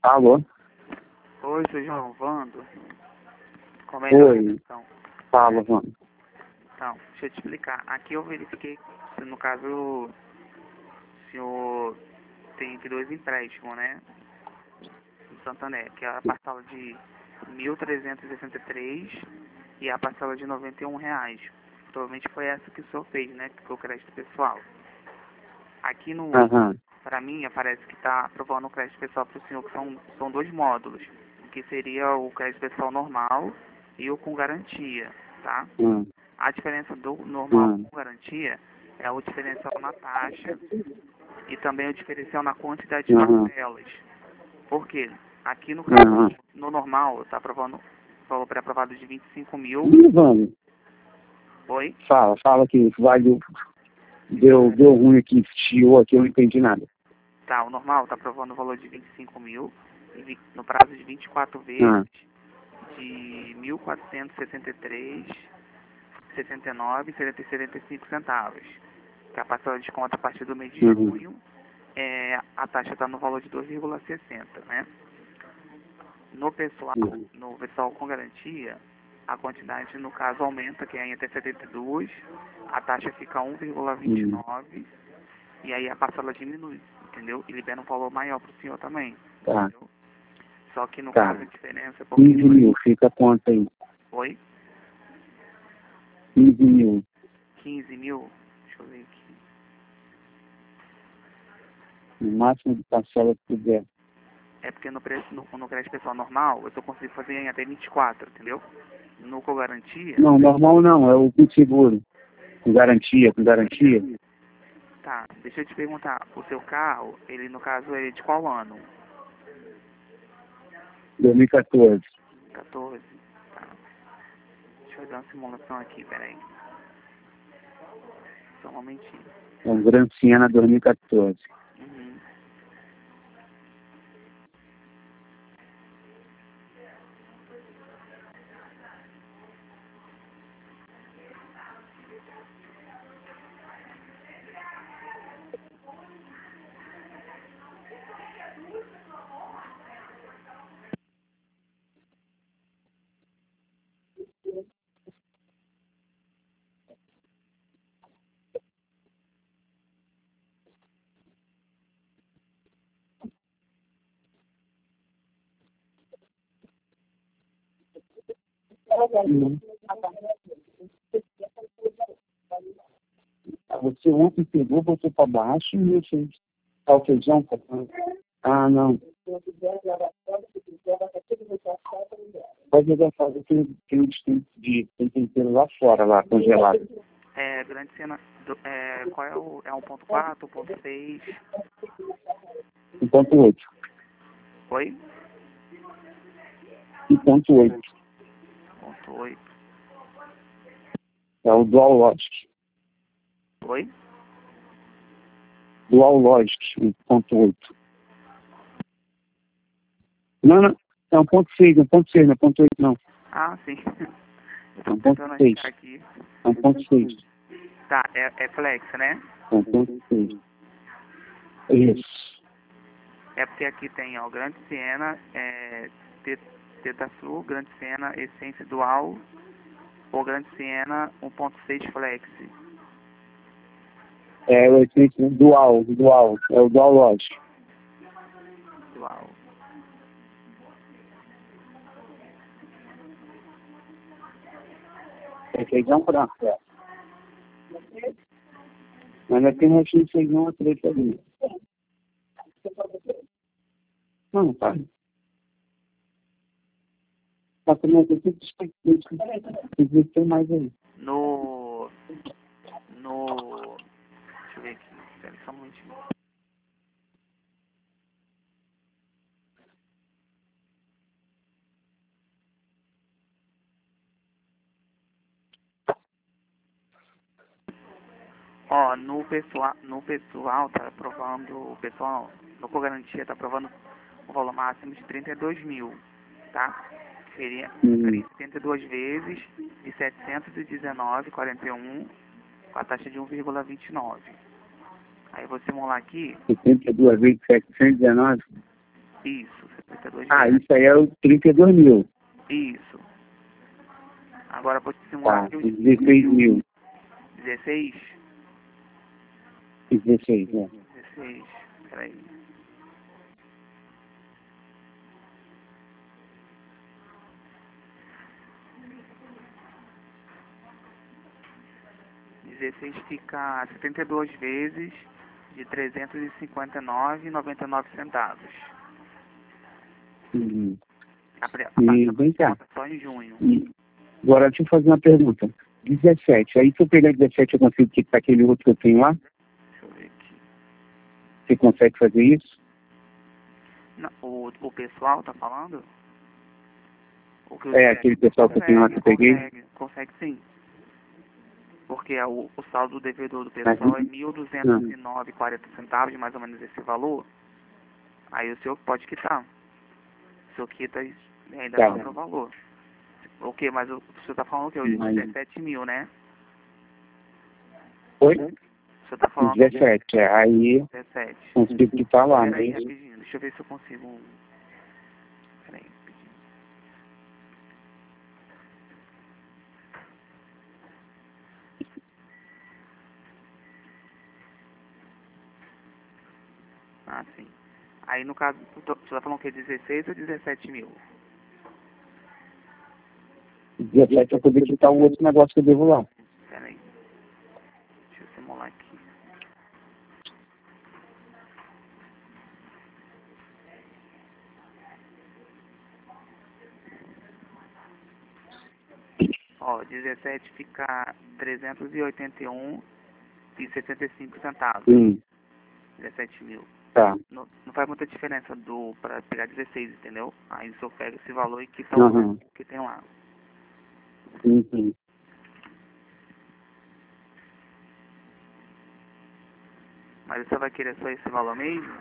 Alô? Oi, sou João Vando. Como é Oi. então? Fala, Vando. Então, deixa eu te explicar. Aqui eu verifiquei se no caso o senhor tem aqui dois empréstimos, né? No Santander, que é a parcela de 1.363 e a parcela de R$ 91. Provavelmente foi essa que o senhor fez, né? Que foi o crédito pessoal. Aqui no... Aham. Para mim, aparece que está aprovando o crédito pessoal para o senhor, que são dois módulos, que seria o crédito pessoal normal e o com garantia, tá? A diferença do normal com garantia é o diferencial na taxa e também o diferencial na quantidade de parcelas. Por quê? Aqui no caso, no normal, está aprovando valor pré-aprovado de 25 mil. Ih, Vando. Oi? Fala que deu ruim aqui, chiou aqui, eu não entendi nada. Tá, o normal está aprovando o valor de 25 mil no prazo de 24 vezes de 1.463,69 centavos. Que a parcela de desconto a partir do mês de junho, a taxa está no valor de 2,60, né? No pessoal com garantia, a quantidade no caso aumenta, que é em até 72, a taxa fica 1,29 e aí a parcela diminui, entendeu? E libera um valor maior para o senhor também, entendeu? Só que no caso a diferença é porque... 15 mil, fica quanto aí? Oi? 15 mil. 15 mil? Deixa eu ver aqui. No máximo de parcela que puder. É porque no crédito pessoal normal, eu só consigo fazer em até 24, entendeu? No com garantia... Não, normal não, é o com seguro. Com garantia. Tá, deixa eu te perguntar, o seu carro, ele no caso é de qual ano? 2014. 14? Tá. Deixa eu dar uma simulação aqui, peraí. Só um momentinho. É um Gran Siena 2014. Uhum. Você ontem pegou, botou para baixo e eu fiz. Tá o feijão? Ah, não. Pode jogar fora, que eles têm tempero lá fora, lá, congelado. Grande cena, qual é o... É 1.4, 1.6? 1.8. Oi? 1.8. 1.8. É o Dual Logic. Oi? Dual Logic, 1.8. Não, é 1.6, não é 1.8 não. Ah, sim. Eu tô 1.6. tentando achar aqui. É 1.6. Tá, é flex, né? 1.6. Isso. É porque aqui tem, ó, Grande Siena, Teta Sul, Grande Siena, Essência Dual, ou Grande Siena 1.6 Flex. É o efeito dual. É o Dual Logic. Dual. É feijão branco, é. Mas aqui não tinha feijão a treta ali. Não, tá. Tá também aqui tudo específico. Tem mais aí. Deixa eu ver aqui, espera só um momentinho. Ó, no pessoal tá aprovando, o pessoal, no com garantia tá aprovando o valor máximo de 32 mil, tá? Seria 72 vezes de 719,41 com a taxa de 1,29. Aí eu vou simular aqui, 72 vezes 719. isso, 32 Ah, vezes. isso aí é o 32 mil. Isso. Agora vou te simular Tá, aqui os 16 mil. 16? 16, né? 16. Peraí. Dezesseis fica 72 vezes de 359,99 centavos. Uhum. A taxa E vem cá. só em junho. E agora deixa eu fazer uma pergunta. 17. Aí se eu pegar 17 eu consigo quitar aquele outro que eu tenho lá? Deixa eu ver aqui. Você consegue fazer isso? Não, o pessoal tá falando? O que É, aquele pessoal que eu tenho lá que eu peguei? Consegue sim. Porque o saldo do devedor do Mas, pessoal é 1.209,40 centavos, mais ou menos esse valor. Aí o senhor pode quitar. O senhor quita e ainda tá. sobra o valor. O que? Mas o senhor tá falando o quê? Os 17 mil, né? Oi? O senhor tá falando 17. Aí 17. consigo quitar lá, Pera aí, né? rapidinho. Deixa eu ver se eu consigo. Pera aí, rapidinho. Ah, sim. Aí no caso, o senhor tá falando o quê? 16 ou 17 mil? 17 eu poder quitar o outro negócio que eu devo lá. Pera aí. Deixa eu simular aqui. Ó, 17 fica 381,65 centavos. 17 mil. Tá. Não faz muita diferença pra pegar 16, entendeu? Aí o senhor pega esse valor e quita Uhum. o que tem lá. Uhum. Mas você vai querer só esse valor mesmo?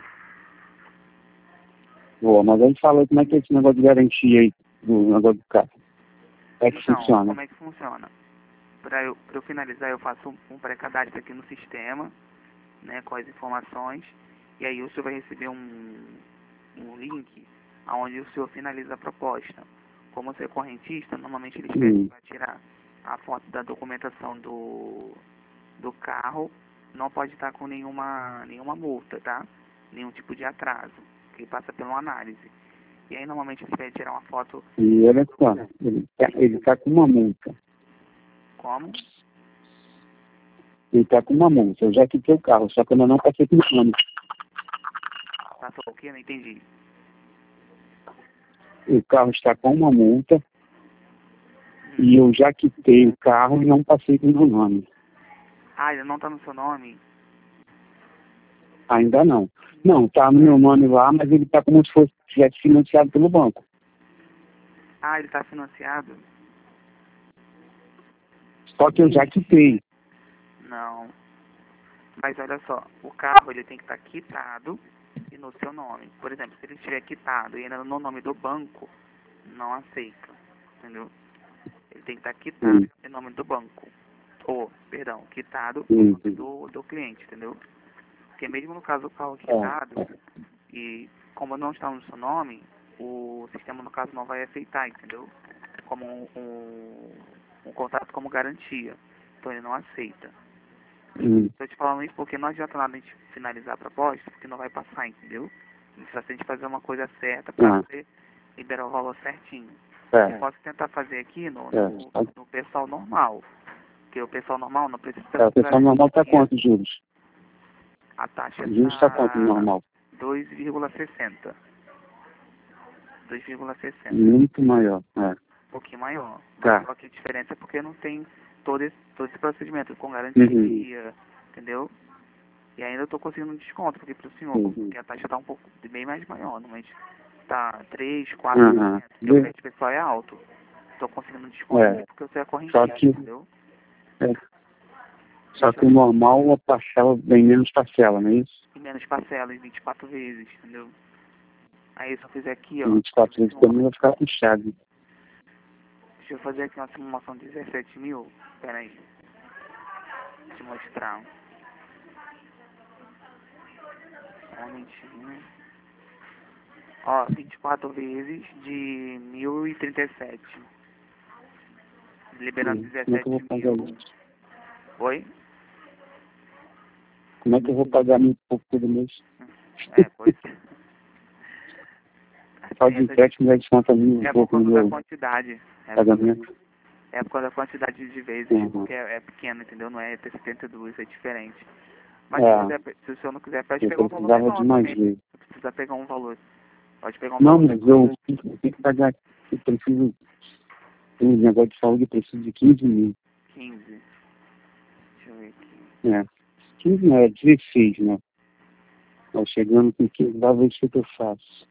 Boa, mas aí fala aí como é que é esse negócio de garantia aí do negócio do carro. É que Então, funciona. como é que funciona? Pra eu finalizar, eu faço um pré-cadastro aqui no sistema, né, com as informações, e aí o senhor vai receber um link onde o senhor finaliza a proposta. Como você é correntista, normalmente eles pedem para tirar a foto da documentação do carro, não pode estar com nenhuma multa, tá? Nenhum tipo de atraso, que passa por uma análise. E aí normalmente eles pedem tirar uma foto. E olha só, ele tá com uma multa. Como? Ele tá com uma multa. Eu já quitei o carro, só que eu ainda não passei com o nome. Passou o quê? Não entendi. O carro está com uma multa e eu já quitei o carro e não passei com o meu nome. Ah, ele não tá no seu nome? Ainda não. Não, tá no meu nome lá, mas ele tá como se fosse tivesse financiado pelo banco. Ah, ele tá financiado? Só que eu já quitei. Não. Mas olha só, o carro ele tem que estar quitado e no seu nome. Por exemplo, se ele estiver quitado e ainda no nome do banco, não aceita. Entendeu? Ele tem que estar quitado em nome do banco. Ou, perdão, quitado em nome do cliente, entendeu? Porque mesmo no caso do carro quitado, e como não está no seu nome, o sistema no caso não vai aceitar, entendeu? Como um contrato como garantia. Então ele não aceita. Estou te falando isso porque não adianta nada a gente finalizar a proposta, porque não vai passar, entendeu? A gente só tem que fazer uma coisa certa para você liberar o valor certinho. Eu posso tentar fazer aqui no pessoal normal. Porque o pessoal normal não precisa... O pessoal normal tá quanto, juros? A taxa Juros tá quanto normal? 2,60. 2,60. Muito maior, Um pouquinho maior. Tá. Só que a diferença é porque não tem todo esse procedimento com garantia, entendeu? E ainda eu estou conseguindo um desconto aqui para o senhor, porque a taxa está um pouco bem mais maior. Normalmente está 3, 4%, porque o crédito pessoal é alto. Estou conseguindo um desconto aqui porque você é correntista, entendeu? Só que o normal a parcela vem menos parcela, não é isso? E menos parcelas, 24 vezes, entendeu? Aí se eu fizer aqui, ó. 24 vezes também vai ficar puxado. Deixa eu fazer aqui uma simulação de 17 mil. Pera aí. Deixa eu te mostrar. Só um momentinho. Ó, 24 vezes de 1.037. Liberando Como é que eu vou pagar 17 mil. isso? Oi? Como é que eu vou pagar mil e pouco todo mês? Pois. Só de empréstimo já desconta mil e É por pouco no conta da meu quantidade. pagamento. É por causa da quantidade de vezes, Uhum. que é pequeno, entendeu? Não é ter 72, é diferente. Mas se o senhor não quiser, pode Eu pegar um valor precisava menor de mais também. vezes. Não precisa pegar um valor. Pode pegar um Não, valor mas menor. eu tenho que pagar. Eu preciso. Tem um negócio de saúde, eu preciso de 15 mil. 15. Deixa eu ver aqui. 15 não, é 16, né? Mas chegando com 15, dá ver o que eu faço.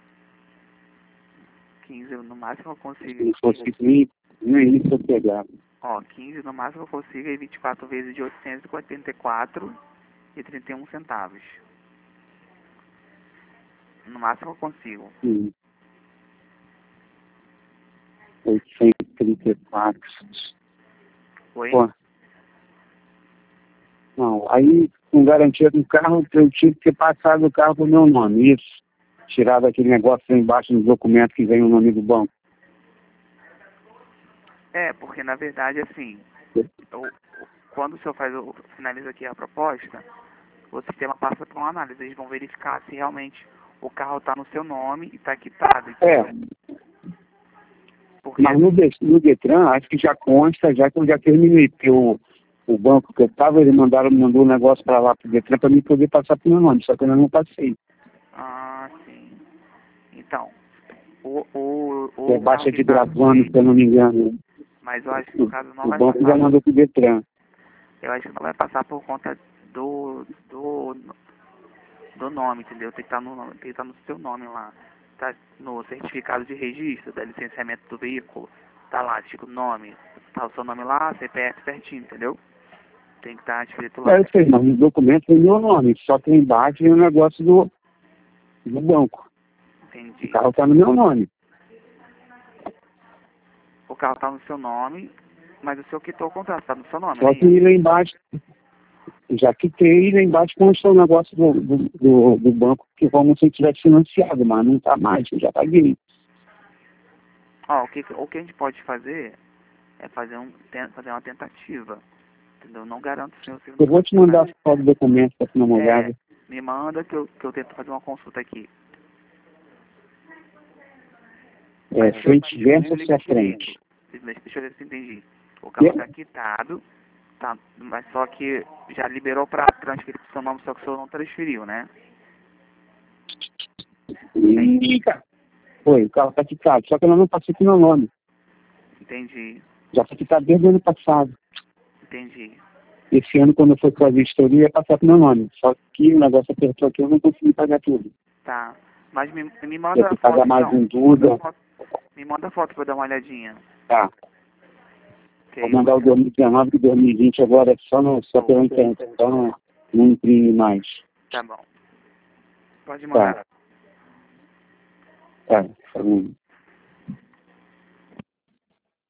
15 no máximo eu consigo. Se não fosse nem isso eu pegava. Ó, 15 no máximo eu consigo e 24 vezes de 844,31 centavos. No máximo eu consigo. 834. Oi? Pô. Não, aí com garantia do carro, eu tive que passar do carro pro meu nome. Isso. Tirar daquele negócio aí embaixo no documento que vem o nome do banco. Porque na verdade, assim, quando o senhor finaliza aqui a proposta, o sistema passa por uma análise. Eles vão verificar se realmente o carro está no seu nome e está quitado. Porque, Mas no Detran, acho que já consta, já que eu já terminei, porque o banco que eu estava, ele mandou um negócio para lá pro Detran para mim poder passar pro meu nome, só que eu ainda não passei. sim. Então, É baixa de gravando, se eu não me engano. Mas eu acho que no caso não O vai banco já passar. mandou pro Detran. Eu acho que não vai passar por conta do nome, entendeu? Tem que estar no nome, tem que estar no seu nome lá. Tá no certificado de registro, da licenciamento do veículo. Tá lá, tipo, nome. Tá o seu nome lá, CPF certinho, entendeu? Tem que estar escrito lá. Eu sei, mas no documento tem meu nome, só que embaixo tem o negócio do banco. Entendi. O carro tá no meu nome. O carro tá no seu nome, mas o senhor quitou o contrato, tá no seu nome, Só né? que lá embaixo, já quitei, lá embaixo consta o negócio do banco, que como se eu tivesse financiado, mas não tá mais, eu já paguei. O que a gente pode fazer é fazer uma tentativa, entendeu? Não garanto o senhor. Eu vou te mandar só o documento para você dar uma olhada. Me manda que eu tento fazer uma consulta aqui. Frente verso ou só frente? Deixa eu ver se eu entendi. O carro está quitado, tá, mas só que já liberou para transferir pro seu nome, só que o senhor não transferiu, né? Foi, o carro tá quitado, só que ela não passou aqui meu nome. Entendi. Já foi quitado desde o ano passado. Entendi. Esse ano, quando eu for fazer a vistoria, ia passar pro meu nome. Só que o negócio apertou aqui, eu não consegui pagar tudo. Tá. Mas me manda Ia a foto, pagar mais então. um Duda. Me manda a foto para eu dar uma olhadinha. Tá. Que Vou aí eu mandar o 2019 e 2020 agora só pela internet. Então não imprime mais. Tá bom. Pode mandar. Tá. Tá.